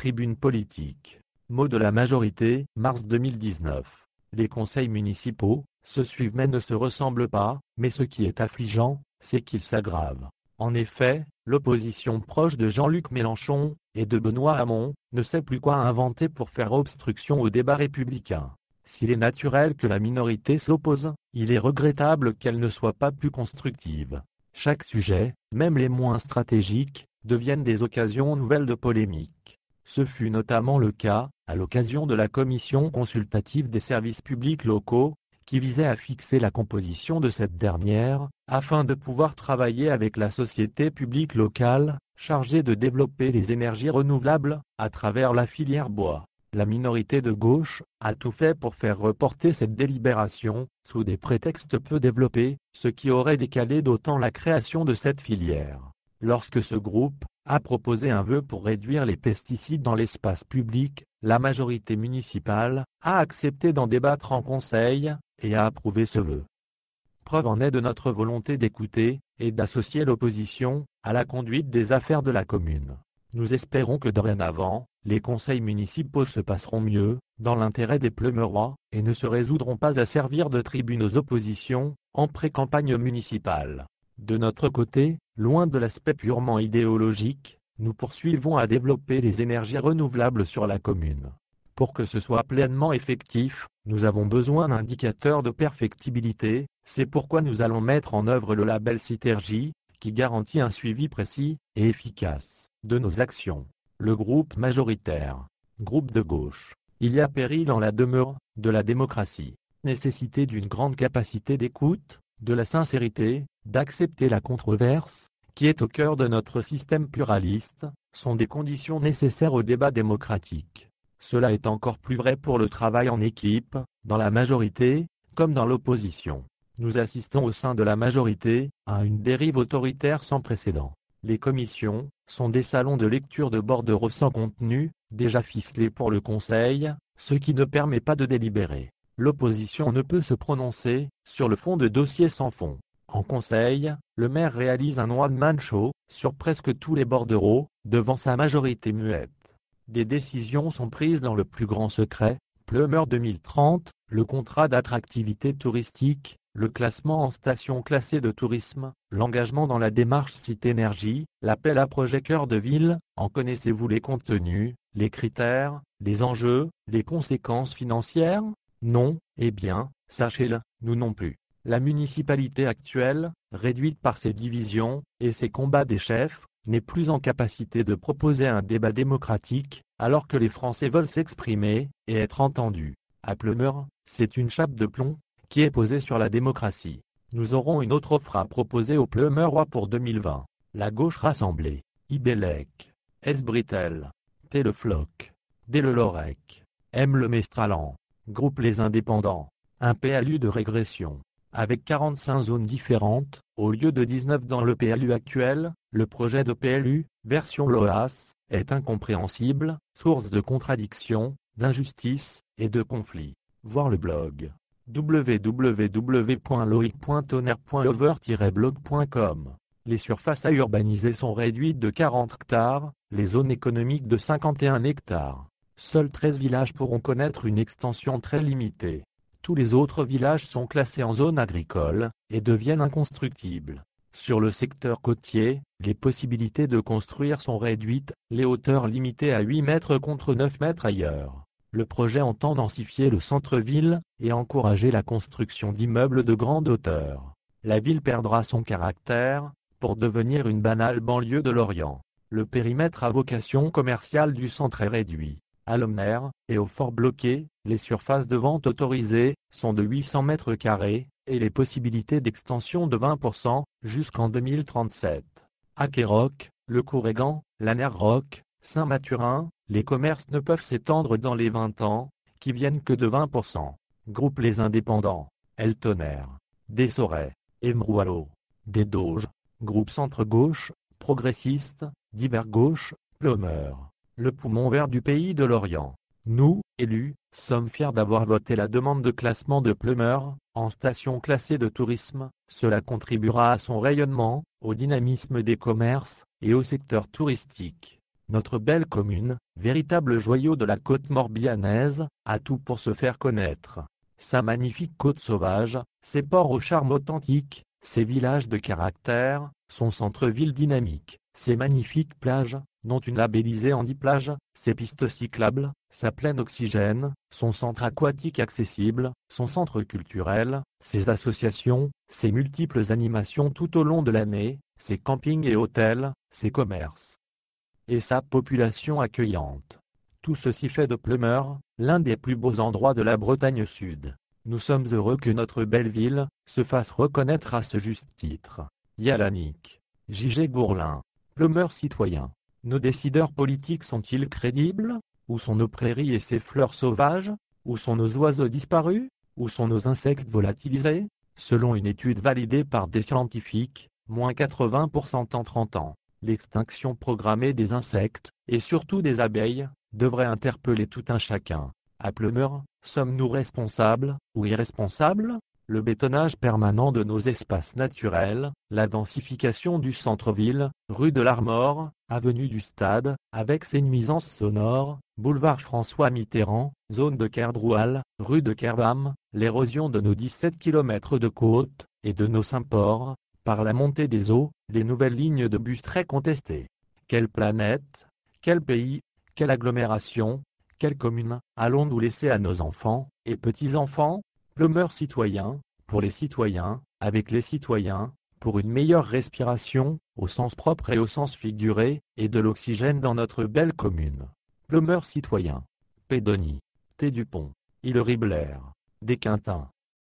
tribune politique. Mot de la majorité, mars 2019. Les conseils municipaux se suivent mais ne se ressemblent pas, mais ce qui est affligeant, c'est qu'ils s'aggravent. En effet, l'opposition proche de Jean-Luc Mélenchon et de Benoît Hamon ne sait plus quoi inventer pour faire obstruction au débat républicain. S'il est naturel que la minorité s'oppose, il est regrettable qu'elle ne soit pas plus constructive. Chaque sujet, même les moins stratégiques, deviennent des occasions nouvelles de polémique. Ce fut notamment le cas, à l'occasion de la commission consultative des services publics locaux, qui visait à fixer la composition de cette dernière, afin de pouvoir travailler avec la société publique locale, chargée de développer les énergies renouvelables, à travers la filière bois. La minorité de gauche a tout fait pour faire reporter cette délibération, sous des prétextes peu développés, ce qui aurait décalé d'autant la création de cette filière. Lorsque ce groupe a proposé un vœu pour réduire les pesticides dans l'espace public, la majorité municipale a accepté d'en débattre en conseil, et a approuvé ce vœu. Preuve en est de notre volonté d'écouter, et d'associer l'opposition, à la conduite des affaires de la commune. Nous espérons que dorénavant, les conseils municipaux se passeront mieux, dans l'intérêt des Pleumerois, et ne se résoudront pas à servir de tribune aux oppositions, en pré-campagne municipale. De notre côté, loin de l'aspect purement idéologique, nous poursuivons à développer les énergies renouvelables sur la commune. Pour que ce soit pleinement effectif, nous avons besoin d'indicateurs de perfectibilité, c'est pourquoi nous allons mettre en œuvre le label Citergy, qui garantit un suivi précis et efficace de nos actions. Le groupe majoritaire, groupe de gauche, il y a péril dans la demeure de la démocratie, nécessité d'une grande capacité d'écoute, de la sincérité, d'accepter la controverse, qui est au cœur de notre système pluraliste, sont des conditions nécessaires au débat démocratique. Cela est encore plus vrai pour le travail en équipe, dans la majorité, comme dans l'opposition. Nous assistons au sein de la majorité, à une dérive autoritaire sans précédent. Les commissions sont des salons de lecture de bordereau sans contenu, déjà ficelés pour le Conseil, ce qui ne permet pas de délibérer. L'opposition ne peut se prononcer sur le fond de dossiers sans fond. En Conseil, le maire réalise un one-man show sur presque tous les bordereaux, devant sa majorité muette. Des décisions sont prises dans le plus grand secret, Pleumeur 2030, le contrat d'attractivité touristique, le classement en station classée de tourisme, l'engagement dans la démarche Site Énergie, l'appel à projet cœur de ville, en connaissez-vous les contenus, les critères, les enjeux, les conséquences financières? Non, eh bien, sachez-le, nous non plus. La municipalité actuelle, réduite par ses divisions et ses combats des chefs, n'est plus en capacité de proposer un débat démocratique, alors que les Français veulent s'exprimer et être entendus. À Pleumeur, c'est une chape de plomb qui est posée sur la démocratie. Nous aurons une autre offre à proposer aux Pleumerois pour 2020. La gauche rassemblée, Ibelec, Esbritel, Télefloc, Delelorec, M. Le Mestralan, groupe Les Indépendants, un PLU de régression. Avec 45 zones différentes, au lieu de 19 dans le PLU actuel, le projet de PLU, version LOAS, est incompréhensible, source de contradictions, d'injustices et de conflits. Voir le blog www.loic.tonnerre.over-blog.com. Les surfaces à urbaniser sont réduites de 40 hectares, les zones économiques de 51 hectares. Seuls 13 villages pourront connaître une extension très limitée. Tous les autres villages sont classés en zone agricole et deviennent inconstructibles. Sur le secteur côtier, les possibilités de construire sont réduites, les hauteurs limitées à 8 mètres contre 9 mètres ailleurs. Le projet entend densifier le centre-ville et encourager la construction d'immeubles de grande hauteur. La ville perdra son caractère, pour devenir une banale banlieue de Lorient. Le périmètre à vocation commerciale du centre est réduit. À Lomner et au Fort Bloqué, les surfaces de vente autorisées sont de 800 mètres carrés, et les possibilités d'extension de 20% jusqu'en 2037. À Quéroc, le Courrégan, la Nerroc, Saint-Mathurin, les commerces ne peuvent s'étendre dans les 20 ans, qui viennent que de 20%. Groupe Les Indépendants, Eltonnerre, Dessoret, Emroualo, des Doges, groupe centre-gauche, progressiste, divers gauche, Pleumeur. Le poumon vert du pays de Lorient. Nous, élus, sommes fiers d'avoir voté la demande de classement de Pleumeur en station classée de tourisme. Cela contribuera à son rayonnement, au dynamisme des commerces et au secteur touristique. Notre belle commune, véritable joyau de la côte morbihannaise, a tout pour se faire connaître. Sa magnifique côte sauvage, ses ports au charme authentique, ses villages de caractère, son centre-ville dynamique, ses magnifiques plages, dont une labellisée Handiplage, ses pistes cyclables, sa plaine oxygène, son centre aquatique accessible, son centre culturel, ses associations, ses multiples animations tout au long de l'année, ses campings et hôtels, ses commerces et sa population accueillante. Tout ceci fait de Pleumeur l'un des plus beaux endroits de la Bretagne Sud. Nous sommes heureux que notre belle ville se fasse reconnaître à ce juste titre. Yalanic. J.G. Gourlin. Pleumeur citoyen. Nos décideurs politiques sont-ils crédibles? Où sont nos prairies et ces fleurs sauvages? Où sont nos oiseaux disparus? Où sont nos insectes volatilisés? Selon une étude validée par des scientifiques, moins 80% en 30 ans. L'extinction programmée des insectes, et surtout des abeilles, devrait interpeller tout un chacun. À Pleumeur, sommes-nous responsables, ou irresponsables? Le bétonnage permanent de nos espaces naturels, la densification du centre-ville, rue de l'Armor, avenue du Stade, avec ses nuisances sonores, boulevard François Mitterrand, zone de Kerdroual, rue de Kerbam, l'érosion de nos 17 km de côte, et de nos 5 ports, par la montée des eaux, les nouvelles lignes de bus très contestées. Quelle planète, quel pays, quelle agglomération, quelle commune, allons-nous laisser à nos enfants, et petits-enfants? Pleumeur citoyen, pour les citoyens, avec les citoyens, pour une meilleure respiration, au sens propre et au sens figuré, et de l'oxygène dans notre belle commune. Pleumeur citoyen. Pédonie. T. Dupont. Île Riblaire. Desquintins.